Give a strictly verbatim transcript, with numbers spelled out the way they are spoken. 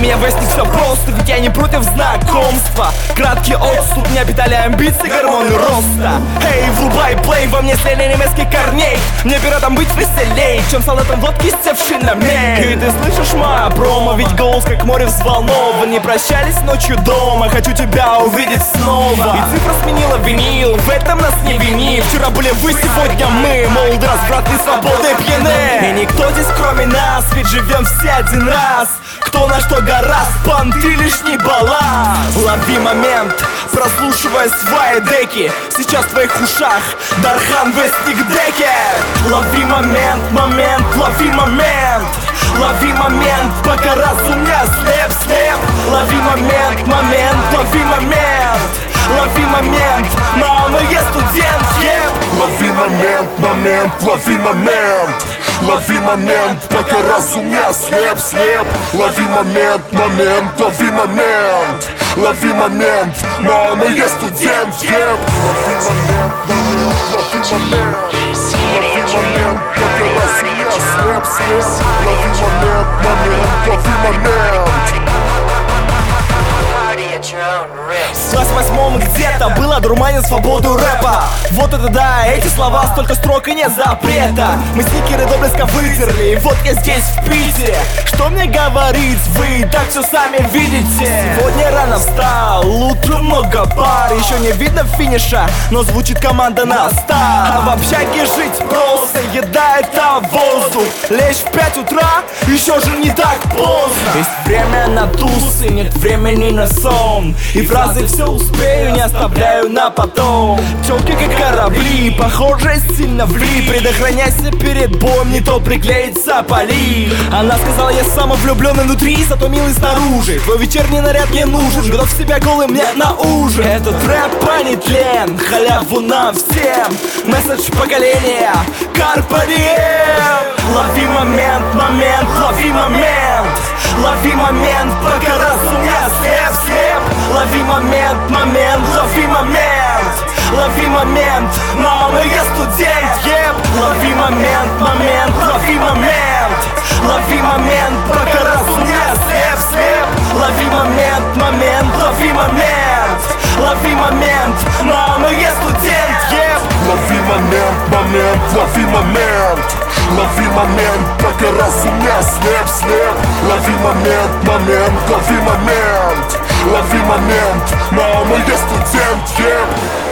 меня возник все просто, ведь я не против знакомства. Краткий отступ, меня питали амбиции, гормоны роста. Эй, врубай плей, во мне слили немецких корней. Мне пиратом быть веселей, чем солдатом водки, севший на мель. И ты слышишь моя промо, ведь голос как море взволнован. Не прощались ночью дома, хочу тебя увидеть снова. И цифра сменила винил, в этом нас не вини. Вчера были вы, сегодня мы, молоды, развратны, свободы, пьяны. И никто здесь кроме нас, ведь живем все один раз. Кто на что гораст, понты лишний баланс. Лови момент, прослушивая свои деки. Сейчас в твоих ушах Дархан Вестник Деке. Лови момент, момент, лови момент. Лови момент, пока разум не ослеп, слеп. Лови момент, момент, лови момент. Лови момент, мама, я студент, еп. Лови момент, момент, лови момент. Лови момент, пока разум не ослеп, слеп. Лови момент, момент, лови момент. Лови момент, мама, я студент, еп. Лови момент, момент, лови момент. Лови момент, пока разум не ослеп, слеп. Лови момент, момент, лови момент. В классе восьмом где-то был одурманен свободу рэпа. Вот это да, эти слова, столько строк и нет запрета. Мы стикеры до блеска вытерли, и вот я здесь в Питере. Что мне говорить, вы и так все сами видите. Сегодня рано встал, утром много пар. Еще не видно финиша, но звучит команда на старт. А в общаге жить просто, еда это воздух. Лечь в пять утра, еще же не так поздно. Есть время на тусы, нет времени на сон. И фразы «все успею» не оставляю на потом. Тёлки как корабли, похоже сильно вли. Предохраняйся перед боем, не то приклеится поли. Она сказала, я самовлюбленный внутри, зато милый снаружи. Твой вечерний наряд не нужен, готов себя голым мне на ужин. Этот рэп а не тлен, халяву нам всем. Месседж поколения, Карпе Дием. Лови момент, момент, лови момент. Лови момент, пока разум не ослеп, слеп. Лови момент, момент, лови момент. Лови момент, мама, я студент, еп. Лови момент, момент, лови момент. Лови момент, пока разум не ослеп, слеп. Лови момент, момент, лови момент. Лови момент, мама, я студент, еп. Лови момент, момент, лови момент. Лови момент, пока разум не ослеп, слеп. Лови момент, момент, лови момент. Лови момент, мама, я студент, еп.